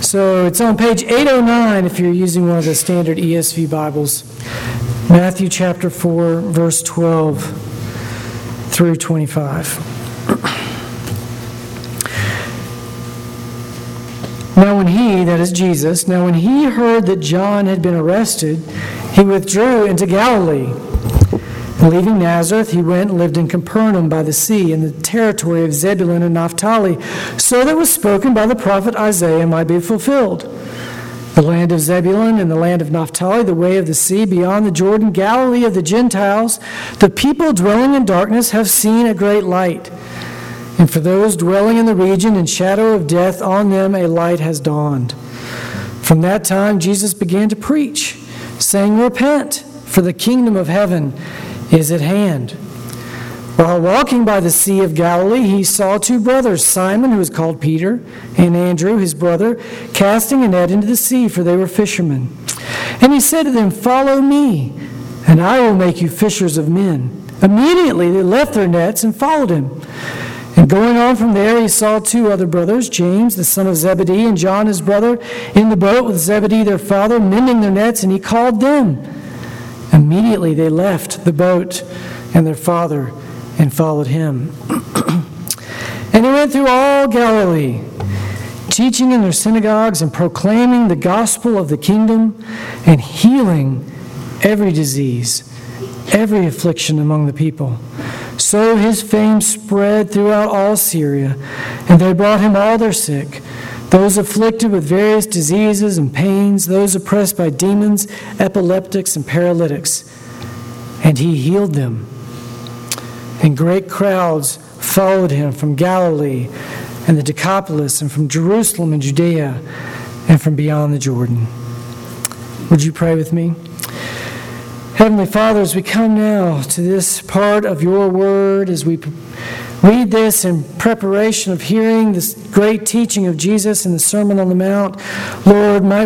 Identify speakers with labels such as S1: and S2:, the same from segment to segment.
S1: So it's on page 809 if you're using one of the standard ESV Bibles. Matthew chapter 4, verse 12 through 25. Now when he, that is Jesus, when he heard that John had been arrested, he withdrew into Galilee. And leaving Nazareth, he went and lived in Capernaum by the sea, in the territory of Zebulun and Naphtali, so that was spoken by the prophet Isaiah might be fulfilled. The land of Zebulun and the land of Naphtali, the way of the sea beyond the Jordan, Galilee of the Gentiles, the people dwelling in darkness have seen a great light. And for those dwelling in the region in shadow of death, on them a light has dawned. From that time Jesus began to preach, saying, Repent, for the kingdom of heaven is at hand. While walking by the Sea of Galilee, he saw two brothers, Simon, who was called Peter, and Andrew, his brother, casting a net into the sea, for they were fishermen. And he said to them, Follow me, and I will make you fishers of men. Immediately they left their nets and followed him. And going on from there, he saw two other brothers, James, the son of Zebedee, and John, his brother, in the boat with Zebedee, their father, mending their nets, and he called them. Immediately they left the boat and their father and followed him. And he went through all Galilee, teaching in their synagogues and proclaiming the gospel of the kingdom and healing every disease, every affliction among the people. So his fame spread throughout all Syria, and they brought him all their sick, those afflicted with various diseases and pains, those oppressed by demons, epileptics, and paralytics. And he healed them. And great crowds followed him from Galilee and the Decapolis, and from Jerusalem and Judea, and from beyond the Jordan. Would you pray with me? Heavenly Father, as we come now to this part of your word, as we read this in preparation of hearing this great teaching of Jesus in the Sermon on the Mount, Lord, might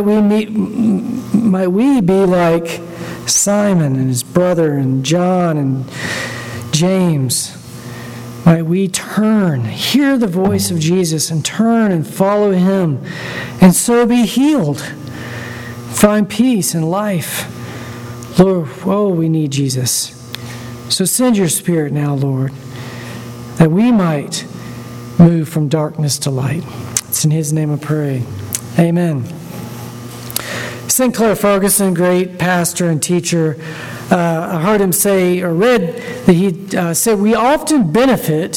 S1: we be like Simon and his brother and John and James. Might we turn, hear the voice of Jesus and turn and follow him, and so be healed, find peace and life. Lord, we need Jesus. So send your Spirit now, Lord, that we might move from darkness to light. It's in his name I pray. Amen. Sinclair Ferguson, great pastor and teacher, I heard him say, or read that he said, we often benefit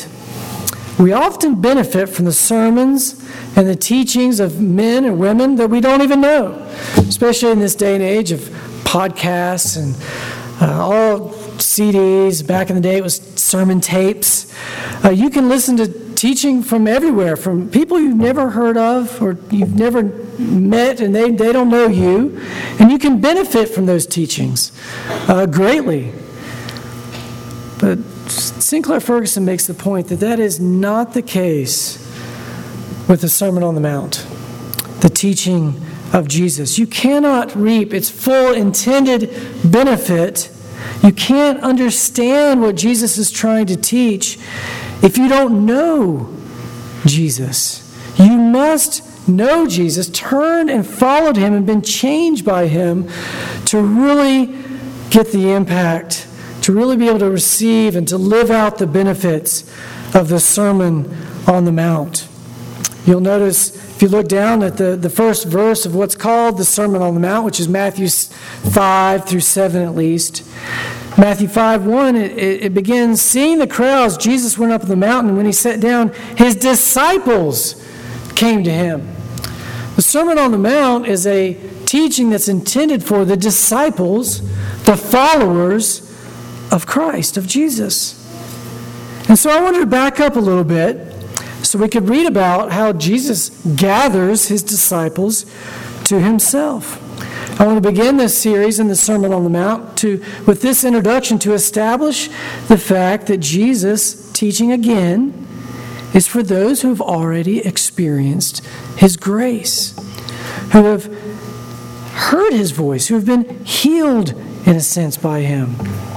S1: from the sermons and the teachings of men and women that we don't even know, especially in this day and age of podcasts and all CDs. Back in the day, it was sermon tapes. You can listen to teaching from everywhere, from people you've never heard of or you've never met, and they don't know you. And you can benefit from those teachings greatly. But Sinclair Ferguson makes the point that is not the case with the Sermon on the Mount, the teaching of Jesus. You cannot reap its full intended benefit. You can't understand what Jesus is trying to teach if you don't know Jesus. You must know Jesus, turned and followed him and been changed by him to really get the impact, to really be able to receive and to live out the benefits of the Sermon on the Mount. You'll notice, if you look down at the first verse of what's called the Sermon on the Mount, which is Matthew 5 through 7 at least. Matthew 5:1, it begins, seeing the crowds, Jesus went up the mountain, and when he sat down, his disciples came to him. The Sermon on the Mount is a teaching that's intended for the disciples, the followers of Christ, of Jesus. And so I wanted to back up a little bit so we could read about how Jesus gathers his disciples to himself. I want to begin this series in the Sermon on the Mount with this introduction to establish the fact that Jesus' teaching again is for those who have already experienced his grace, who have heard his voice, who have been healed in a sense by him.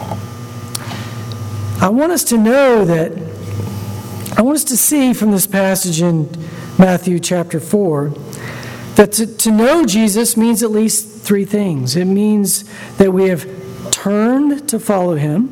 S1: I want us to see from this passage in Matthew chapter 4 that to know Jesus means at least three things. It means that we have turned to follow him.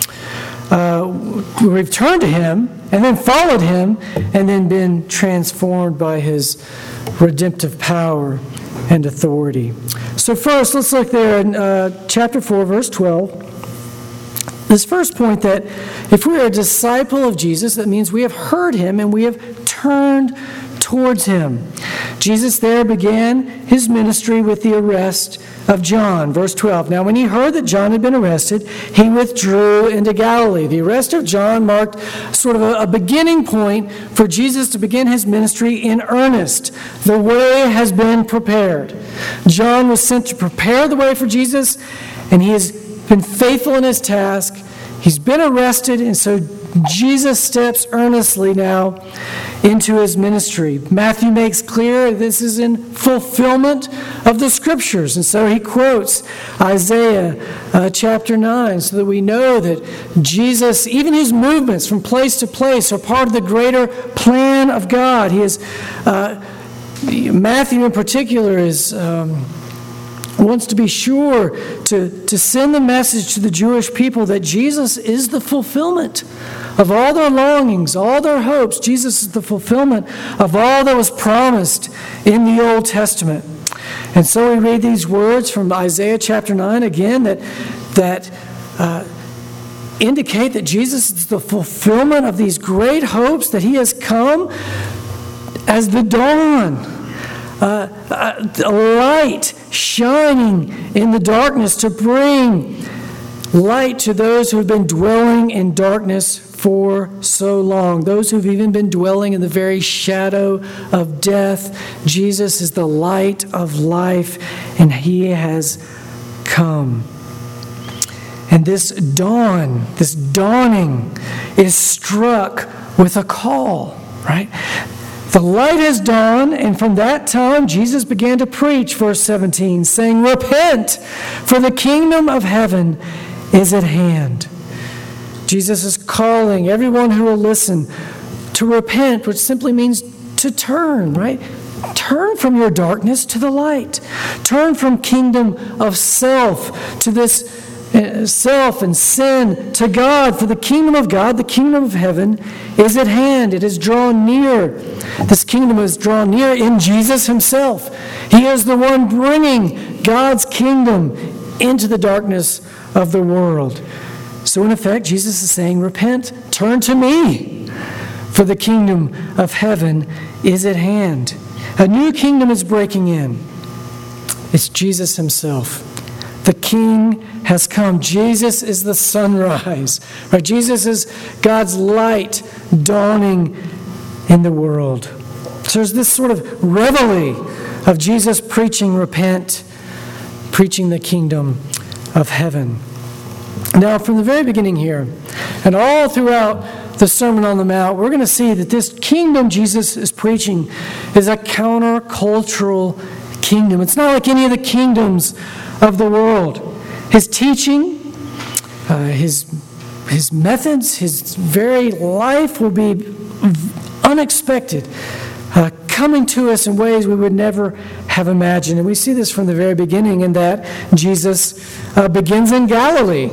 S1: We've turned to him and then followed him and then been transformed by his redemptive power and authority. So first, let's look there in chapter 4, verse 12. This first point, that if we are a disciple of Jesus, that means we have heard him and we have turned towards him. Jesus there began his ministry with the arrest of John. Verse 12. Now when he heard that John had been arrested, he withdrew into Galilee. The arrest of John marked sort of a beginning point for Jesus to begin his ministry in earnest. The way has been prepared. John was sent to prepare the way for Jesus, and he has been faithful in his task. He's been arrested, and so Jesus steps earnestly now into his ministry. Matthew makes clear this is in fulfillment of the Scriptures, and so he quotes Isaiah chapter 9, so that we know that Jesus, even his movements from place to place, are part of the greater plan of God. He is Matthew in particular wants to be sure to send the message to the Jewish people that Jesus is the fulfillment of all their longings, all their hopes. Jesus is the fulfillment of all that was promised in the Old Testament. And so we read these words from Isaiah chapter 9 again that indicate that Jesus is the fulfillment of these great hopes, that he has come as the dawn, a light shining in the darkness to bring light to those who have been dwelling in darkness for so long, those who've even been dwelling in the very shadow of death. Jesus is the light of life, and he has come. And this dawning is struck with a call, right? The light has dawned, and from that time Jesus began to preach, verse 17, saying, "Repent, for the kingdom of heaven is at hand." Jesus is calling everyone who will listen to repent, which simply means to turn, right? Turn from your darkness to the light. Turn from kingdom of self to this self and sin to God. For the kingdom of God, the kingdom of heaven, is at hand. It is drawn near. This kingdom is drawn near in Jesus himself. He is the one bringing God's kingdom into the darkness of the world. So in effect, Jesus is saying, repent, turn to me, for the kingdom of heaven is at hand. A new kingdom is breaking in. It's Jesus himself. The King has come. Jesus is the sunrise. Right? Jesus is God's light dawning in the world. So there's this sort of reveille of Jesus preaching, repent, preaching the kingdom of heaven. Now, from the very beginning here, and all throughout the Sermon on the Mount, we're going to see that this kingdom Jesus is preaching is a countercultural kingdom. It's not like any of the kingdoms of the world. His teaching, his methods, his very life will be unexpected, coming to us in ways we would never have imagined. And we see this from the very beginning in that Jesus begins in Galilee.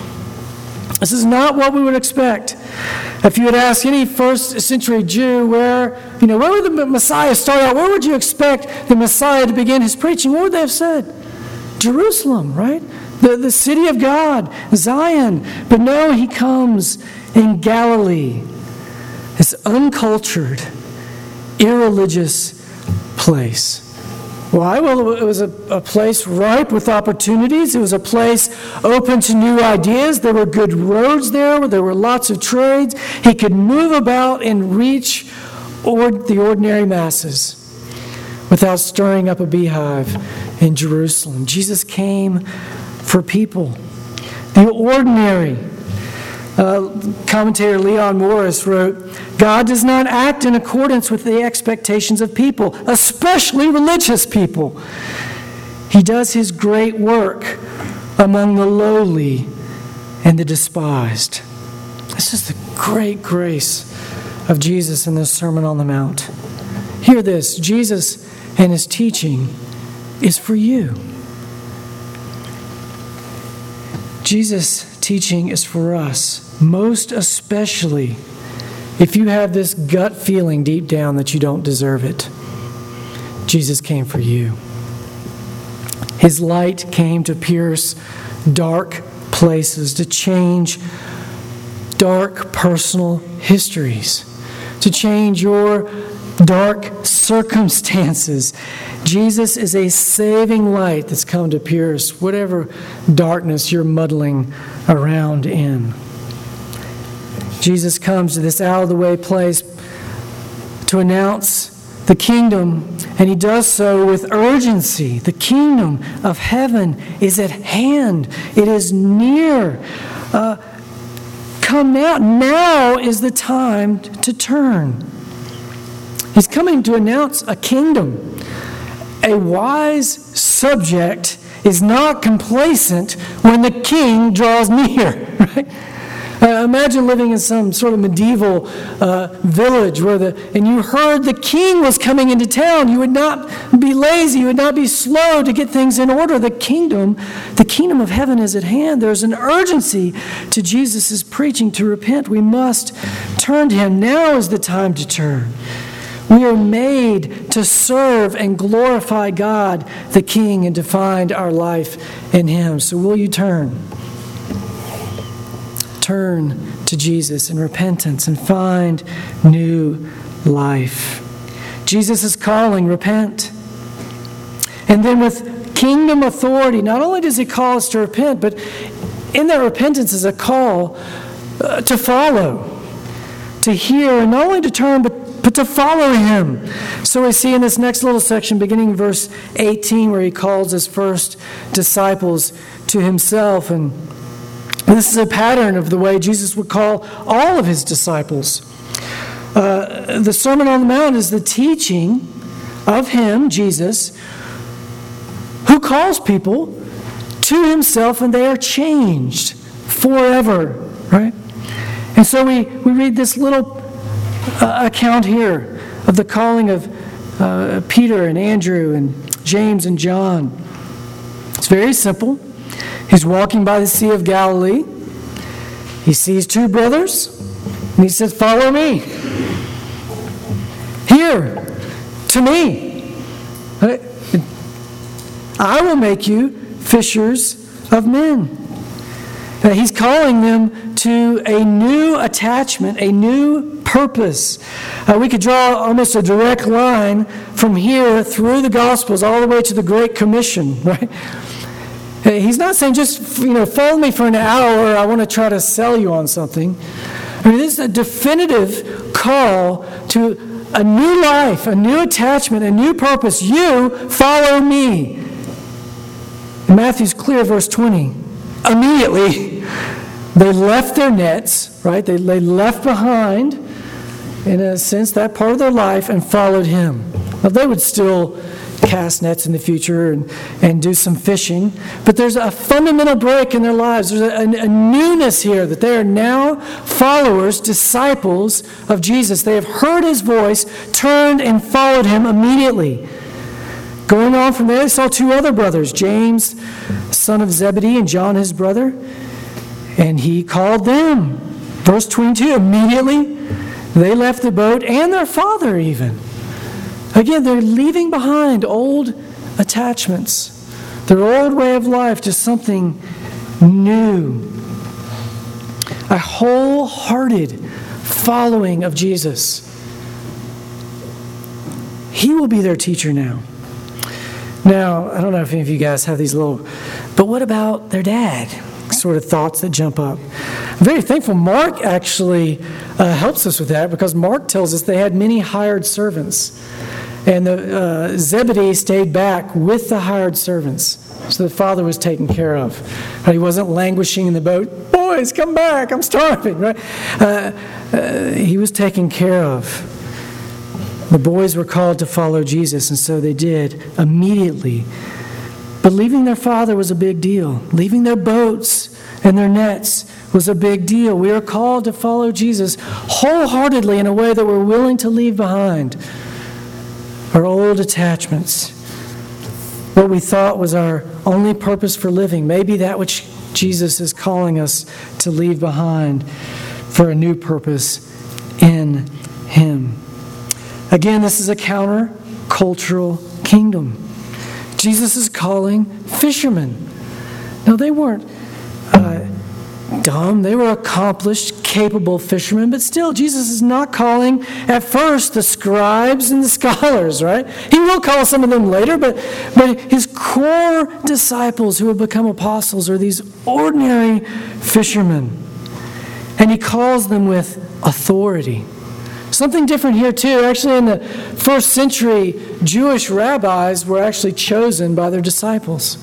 S1: This is not what we would expect. If you had asked any first century Jew where would the Messiah start out, where would you expect the Messiah to begin his preaching, what would they have said? Jerusalem, right? The city of God, Zion. But no, he comes in Galilee, this uncultured, irreligious place. Why? Well, it was a place ripe with opportunities. It was a place open to new ideas. There were good roads there where there were lots of trades. He could move about and reach the ordinary masses without stirring up a beehive in Jerusalem. Jesus came for people, the ordinary. Commentator Leon Morris wrote, God does not act in accordance with the expectations of people, especially religious people. He does his great work among the lowly and the despised. This is the great grace of Jesus in the Sermon on the Mount. Hear this, Jesus and his teaching is for you. Jesus' teaching is for us, most especially if you have this gut feeling deep down that you don't deserve it. Jesus came for you. His light came to pierce dark places, to change dark personal histories, to change your dark circumstances. Jesus is a saving light that's come to pierce whatever darkness you're muddling around in. Jesus comes to this out-of-the-way place to announce the kingdom, and he does so with urgency. The kingdom of heaven is at hand. It is near. Come now. Now is the time to turn. He's coming to announce a kingdom. A wise subject is not complacent when the king draws near, right? Imagine living in some sort of medieval village and you heard the king was coming into town. You would not be lazy. You would not be slow to get things in order. The kingdom of heaven is at hand. There's an urgency to Jesus' preaching to repent. We must turn to him. Now is the time to turn. We are made to serve and glorify God, the King, and to find our life in him. So will you turn? Turn to Jesus in repentance and find new life. Jesus is calling, repent. And then with kingdom authority, not only does he call us to repent, but in that repentance is a call to follow, to hear, and not only to turn, but to follow him. So we see in this next little section, beginning in verse 18, where he calls his first disciples to himself. And this is a pattern of the way Jesus would call all of his disciples. The Sermon on the Mount is the teaching of him, Jesus, who calls people to himself, and they are changed forever, right? And so we read this little account here of the calling of Peter and Andrew and James and John. It's very simple. He's walking by the Sea of Galilee. He sees two brothers, and he says, "Follow me. Here, to me. I will make you fishers of men." He's calling them to a new attachment, a new purpose. We could draw almost a direct line from here through the Gospels all the way to the Great Commission, right? He's not saying just, follow me for an hour. I want to try to sell you on something. This is a definitive call to a new life, a new attachment, a new purpose. You follow me. And Matthew's clear, verse 20. Immediately, they left their nets, right? They left behind, in a sense, that part of their life and followed him. Now, they would still cast nets in the future and do some fishing, but there's a fundamental break in their lives. There's a newness here that they are now followers, disciples of Jesus. They have heard his voice, turned and followed him immediately. Going on from there, they saw two other brothers, James, son of Zebedee, and John, his brother, and he called them. Verse 22, immediately they left the boat and their father even. Again, they're leaving behind old attachments, their old way of life to something new. A wholehearted following of Jesus. He will be their teacher now. Now, I don't know if any of you guys have these but what about their dad? Sort of thoughts that jump up. I'm very thankful Mark actually helps us with that, because Mark tells us they had many hired servants. And the Zebedee stayed back with the hired servants. So the father was taken care of. He wasn't languishing in the boat. Boys, come back, I'm starving. Right? He was taken care of. The boys were called to follow Jesus, and so they did immediately. But leaving their father was a big deal. Leaving their boats and their nets was a big deal. We are called to follow Jesus wholeheartedly in a way that we're willing to leave behind our old attachments, what we thought was our only purpose for living, maybe that which Jesus is calling us to leave behind for a new purpose in Him. Again, this is a counter-cultural kingdom. Jesus is calling fishermen. Now, they weren't dumb. They were accomplished, capable fishermen. But still, Jesus is not calling, at first, the scribes and the scholars, right? He will call some of them later, but his core disciples who have become apostles are these ordinary fishermen. And he calls them with authority. Something different here, too. Actually, in the first century, Jewish rabbis were actually chosen by their disciples.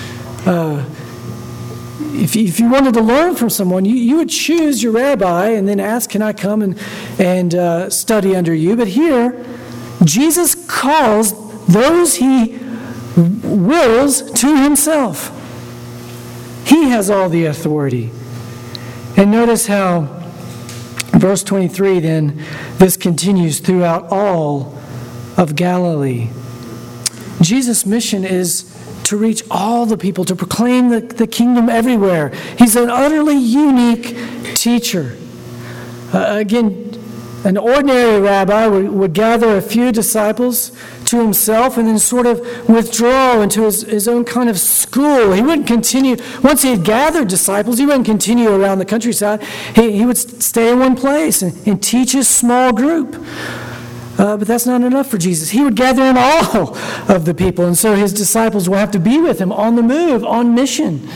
S1: If you wanted to learn from someone, you would choose your rabbi and then ask, can I come and study under you? But here, Jesus calls those he wills to himself. He has all the authority. And notice how, verse 23, then, this continues throughout all of Galilee. Jesus' mission is to reach all the people, to proclaim the kingdom everywhere. He's an utterly unique teacher. Again, an ordinary rabbi would gather a few disciples to himself and then sort of withdraw into his own kind of school. He wouldn't continue. Once he had gathered disciples, he wouldn't continue around the countryside. He would stay in one place and teach his small group. But that's not enough for Jesus. He would gather in all of the people, and so his disciples will have to be with him on the move, on mission,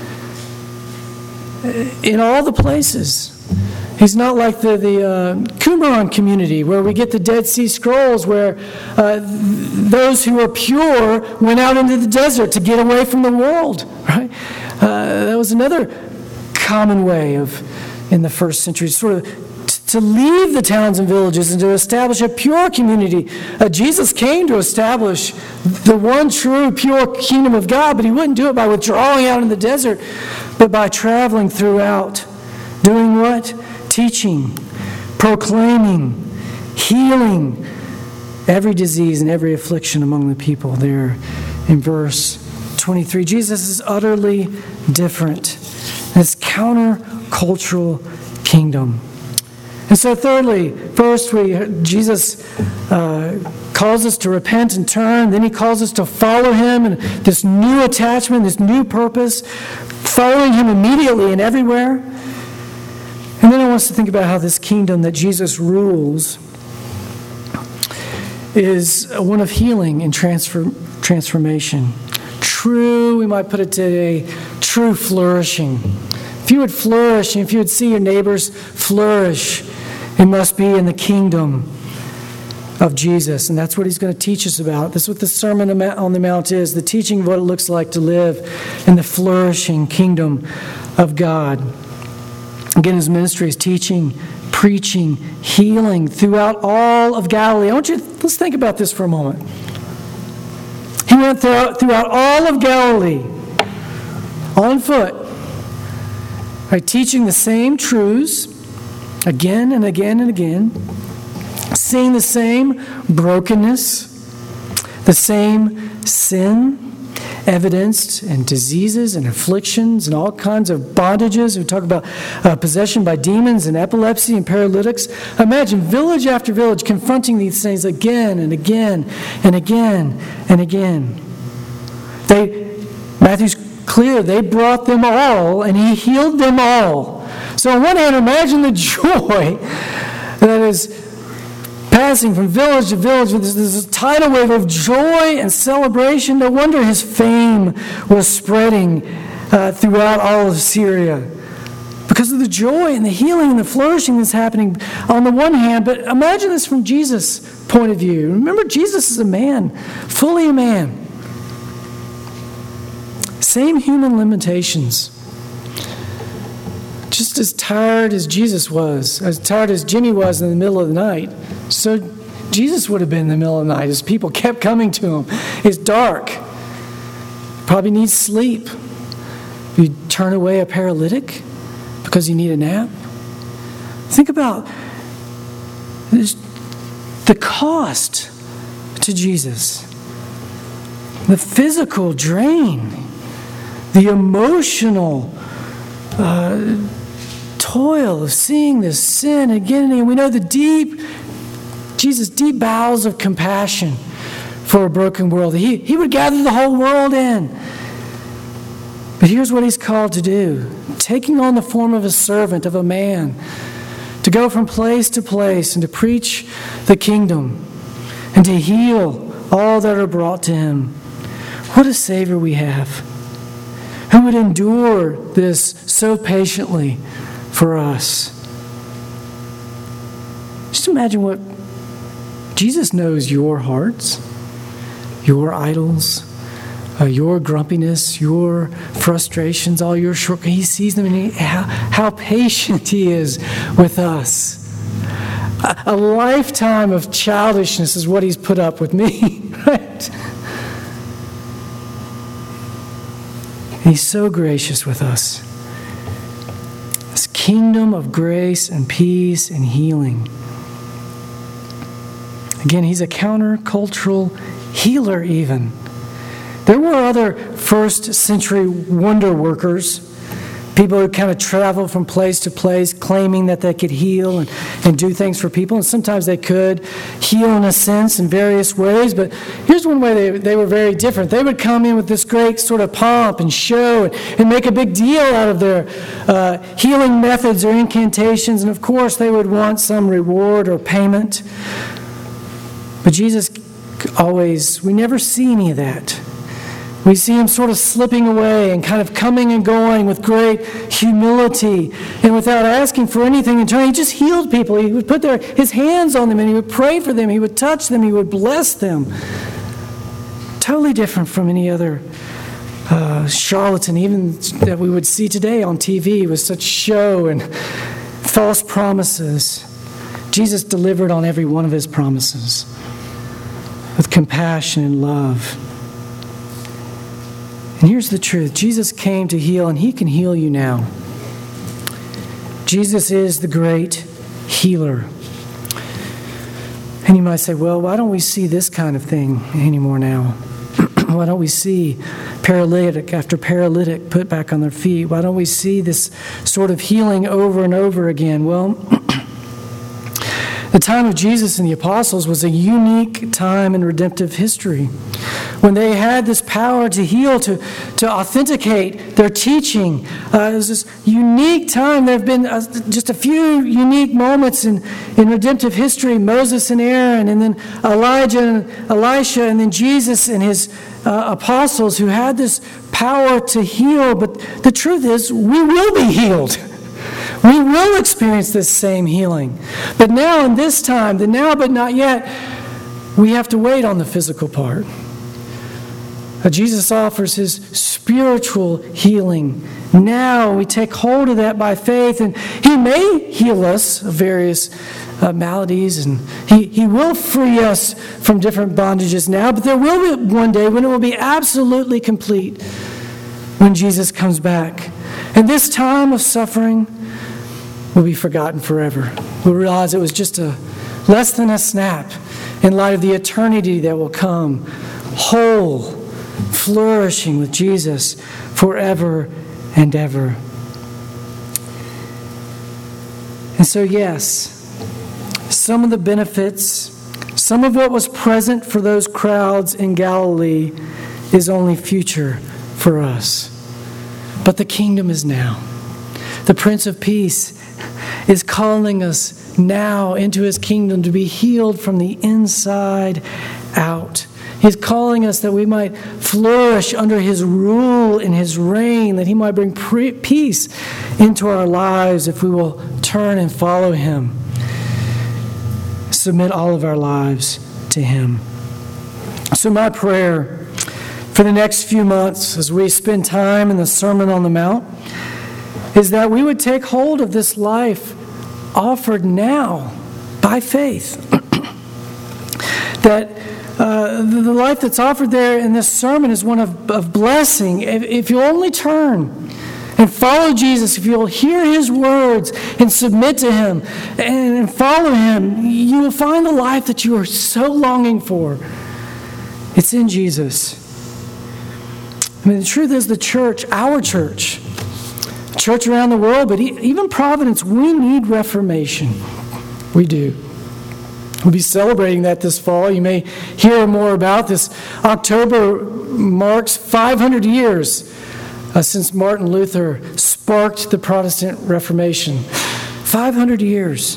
S1: in all the places. He's not like the Qumran community where we get the Dead Sea Scrolls, where those who are pure went out into the desert to get away from the world. Right? That was another common way in the first century, sort of to leave the towns and villages and to establish a pure community. Jesus came to establish the one true pure kingdom of God, but he wouldn't do it by withdrawing out in the desert, but by traveling throughout. Doing what? Teaching, proclaiming, healing every disease and every affliction among the people. There in verse 23. Jesus is utterly different. This counter-cultural kingdom. And so thirdly, first Jesus calls us to repent and turn. Then he calls us to follow him and this new attachment, this new purpose, following him immediately and everywhere. And then I want us to think about how this kingdom that Jesus rules is one of healing and transformation. True, we might put it today, true flourishing. If you would flourish and if you would see your neighbors flourish, it must be in the kingdom of Jesus. And that's what he's going to teach us about. This is what the Sermon on the Mount is, the teaching of what it looks like to live in the flourishing kingdom of God. Again, his ministry is teaching, preaching, healing throughout all of Galilee. Let's think about this for a moment. He went throughout all of Galilee, on foot, right, teaching the same truths again and again and again, seeing the same brokenness, the same sin evidenced in diseases and afflictions and all kinds of bondages. We talk about possession by demons and epilepsy and paralytics. Imagine village after village confronting these things again and again and again and again. Matthew's clear, they brought them all and he healed them all. So on one hand, imagine the joy that is passing from village to village with this tidal wave of joy and celebration. No wonder his fame was spreading throughout all of Syria because of the joy and the healing and the flourishing that's happening on the one hand. But imagine this from Jesus' point of view. Remember, Jesus is a man, fully a man. Same human limitations. Just as tired as Jesus was, as tired as Jimmy was in the middle of the night, so Jesus would have been in the middle of the night as people kept coming to him. It's dark. Probably needs sleep. You turn away a paralytic because you need a nap. Think about this, the cost to Jesus. The physical drain, the emotional toil of seeing this sin again and again. We know Jesus' deep bowels of compassion for a broken world. He would gather the whole world in. But here's what he's called to do. Taking on the form of a servant, of a man, to go from place to place and to preach the kingdom and to heal all that are brought to him. What a Savior we have, who would endure this so patiently for us. Just imagine what Jesus knows: your hearts, your idols, your grumpiness, your frustrations, all your shortcomings. He sees them, and how patient he is with us. A lifetime of childishness is what he's put up with me, right? He's so gracious with us. This kingdom of grace and peace and healing. Again, he's a countercultural healer even. There were other first century wonder workers, people who kind of traveled from place to place claiming that they could heal and do things for people. And sometimes they could heal in a sense in various ways. But here's one way they were very different. They would come in with this great sort of pomp and show and make a big deal out of their healing methods or incantations. And of course, they would want some reward or payment. But Jesus we never see any of that. We see him sort of slipping away and kind of coming and going with great humility and without asking for anything in return. He just healed people. He would put his hands on them and he would pray for them. He would touch them. He would bless them. Totally different from any other charlatan, even that we would see today on TV with such show and false promises. Jesus delivered on every one of his promises with compassion and love. And here's the truth. Jesus came to heal, and he can heal you now. Jesus is the great healer. And you might say, well, why don't we see this kind of thing anymore now? Why don't we see paralytic after paralytic put back on their feet? Why don't we see this sort of healing over and over again? Well, the time of Jesus and the apostles was a unique time in redemptive history when they had this power to heal, to authenticate their teaching. It was this unique time. There have been just a few unique moments in redemptive history: Moses and Aaron, and then Elijah and Elisha, and then Jesus and his apostles who had this power to heal. But the truth is, we will be healed. We will experience this same healing. But now in this time, the now but not yet, we have to wait on the physical part. Jesus offers his spiritual healing. Now we take hold of that by faith, and he may heal us of various maladies, and he will free us from different bondages now, but there will be one day when it will be absolutely complete, when Jesus comes back. And this time of suffering will be forgotten forever. We'll realize it was just less than a snap in light of the eternity that will come, whole, flourishing with Jesus forever and ever. And so, yes, some of the benefits, some of what was present for those crowds in Galilee is only future for us. But the kingdom is now. The Prince of Peace is calling us now into his kingdom to be healed from the inside out. He's calling us that we might flourish under his rule and his reign, that he might bring peace into our lives if we will turn and follow him. Submit all of our lives to him. So my prayer for the next few months as we spend time in the Sermon on the Mount is that we would take hold of this life offered now by faith. That the life that's offered there in this sermon is one of blessing. If you'll only turn and follow Jesus, if you'll hear his words and submit to him and follow him, you will find the life that you are so longing for. It's in Jesus. I mean, the truth is the church, our church around the world, but even Providence, we need reformation. We do. We'll be celebrating that this fall. You may hear more about this. October marks 500 years since Martin Luther sparked the Protestant Reformation. 500 years.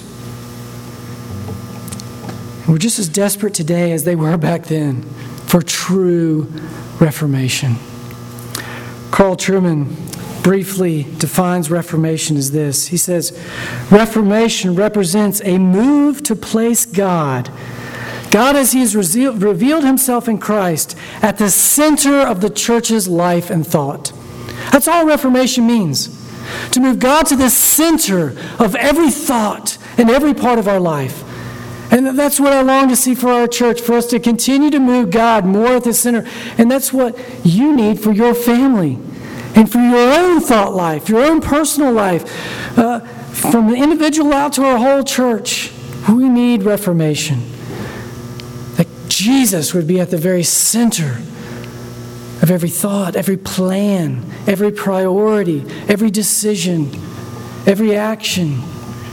S1: We're just as desperate today as they were back then for true reformation. Carl Trueman briefly defines reformation as this. He says, Reformation represents a move to place God as He has revealed Himself in Christ, at the center of the church's life and thought. That's all Reformation means. To move God to the center of every thought and every part of our life. And that's what I long to see for our church, for us to continue to move God more at the center. And that's what you need for your family and for your own thought life, your own personal life. From the individual out to our whole church, we need reformation. That Jesus would be at the very center of every thought, every plan, every priority, every decision, every action.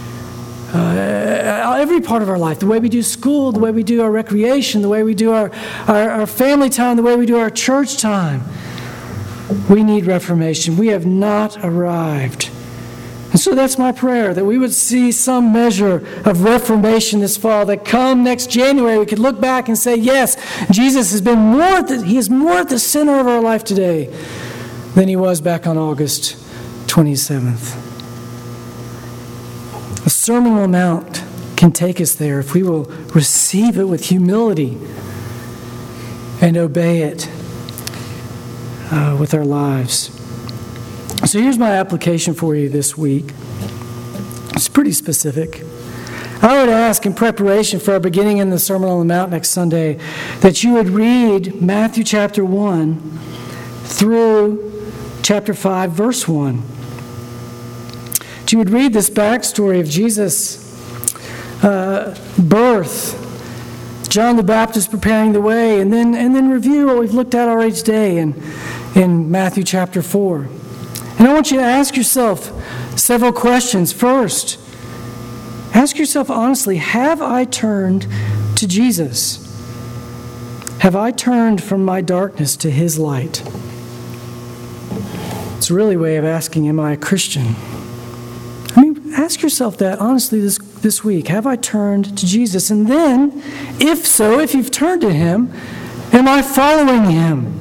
S1: Every part of our life, the way we do school, the way we do our recreation, the way we do our family time, the way we do our church time. We need reformation. We have not arrived. And so that's my prayer, that we would see some measure of reformation this fall, that come next January we could look back and say, yes, Jesus has been He is more at the center of our life today than He was back on August 27th. The Sermon on the Mount can take us there if we will receive it with humility and obey it with our lives. So here's my application for you this week. It's pretty specific. I would ask, in preparation for our beginning in the Sermon on the Mount next Sunday, that you would read Matthew chapter 1 through chapter 5, verse 1. You would read this backstory of Jesus' birth, John the Baptist preparing the way, and then review what we've looked at already today in Matthew chapter 4. And I want you to ask yourself several questions. First, ask yourself honestly, have I turned to Jesus? Have I turned from my darkness to His light? It's really a way of asking, am I a Christian? Ask yourself that honestly this week. Have I turned to Jesus? And then, if so, if you've turned to Him, am I following Him?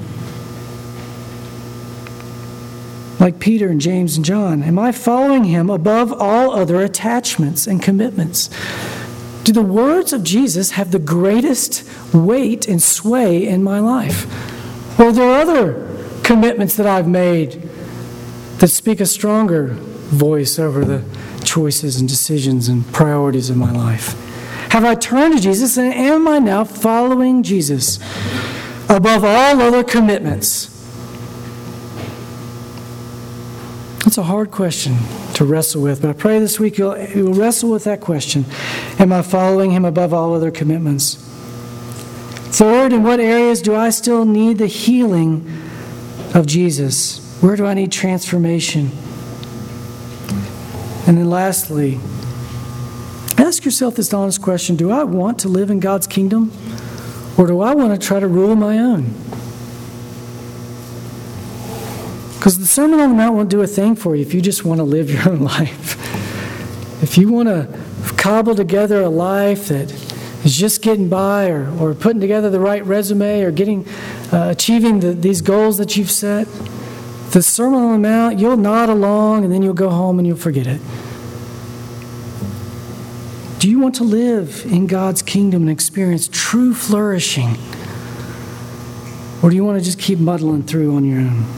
S1: Like Peter and James and John, am I following Him above all other attachments and commitments? Do the words of Jesus have the greatest weight and sway in my life? Or are there other commitments that I've made that speak a stronger voice over the choices and decisions and priorities of my life? Have I turned to Jesus, and am I now following Jesus above all other commitments? That's a hard question to wrestle with, but I pray this week you'll wrestle with that question. Am I following Him above all other commitments? Third, in what areas do I still need the healing of Jesus? Where do I need transformation? And then lastly, ask yourself this honest question: do I want to live in God's kingdom, or do I want to try to rule my own? Because the Sermon on the Mount won't do a thing for you if you just want to live your own life. If you want to cobble together a life that is just getting by, or putting together the right resume, or achieving these goals that you've set, the Sermon on the Mount, you'll nod along and then you'll go home and you'll forget it. Do you want to live in God's kingdom and experience true flourishing? Or do you want to just keep muddling through on your own?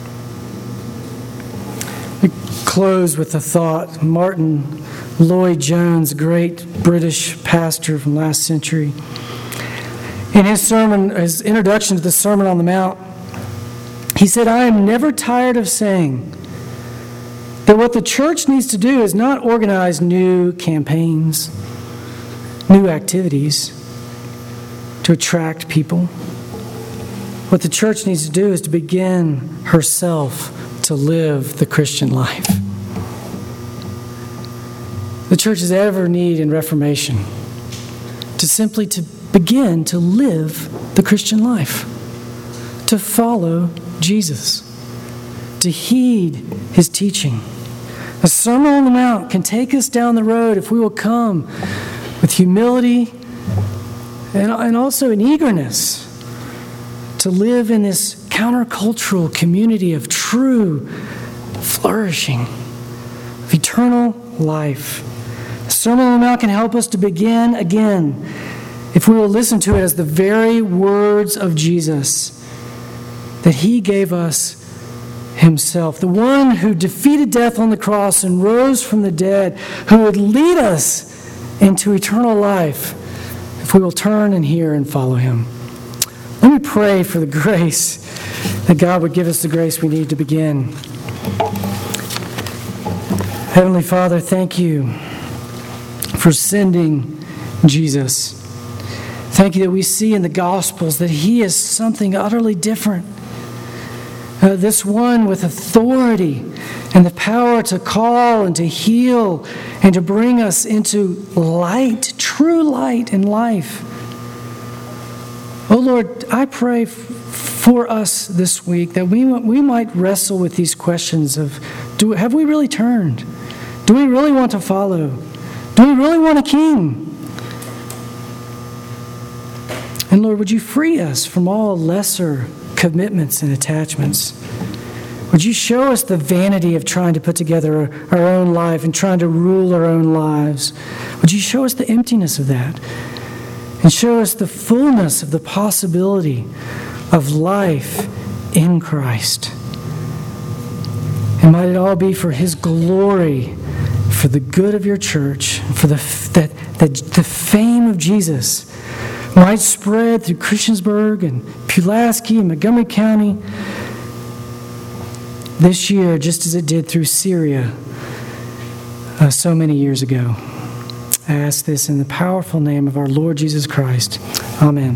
S1: We close with a thought. Martin Lloyd-Jones, great British pastor from last century, in his introduction to the Sermon on the Mount, he said, "I am never tired of saying that what the church needs to do is not organize new campaigns, new activities to attract people. What the church needs to do is to begin herself to live the Christian life. The church's ever need in Reformation to simply to begin to live the Christian life, to follow Jesus, to heed his teaching. The Sermon on the Mount can take us down the road if we will come with humility and also an eagerness to live in this countercultural community of true flourishing, of eternal life. The Sermon on the Mount can help us to begin again if we will listen to it as the very words of Jesus that he gave us himself, the one who defeated death on the cross and rose from the dead, who would lead us into eternal life if we will turn and hear and follow him. Let me pray for the grace that God would give us the grace we need to begin. Heavenly Father, thank you for sending Jesus. Thank you that we see in the Gospels that he is something utterly different. This one with authority and the power to call and to heal and to bring us into light, true light in life. Oh Lord, I pray for us this week that we might wrestle with these questions of, have we really turned? Do we really want to follow? Do we really want a king? And Lord, would you free us from all lesser commitments and attachments? Would you show us the vanity of trying to put together our own life and trying to rule our own lives? Would you show us the emptiness of that? And show us the fullness of the possibility of life in Christ. And might it all be for his glory, for the good of your church, for the fame of Jesus might spread through Christiansburg and Pulaski and Montgomery County this year, just as it did through Syria so many years ago. I ask this in the powerful name of our Lord Jesus Christ. Amen.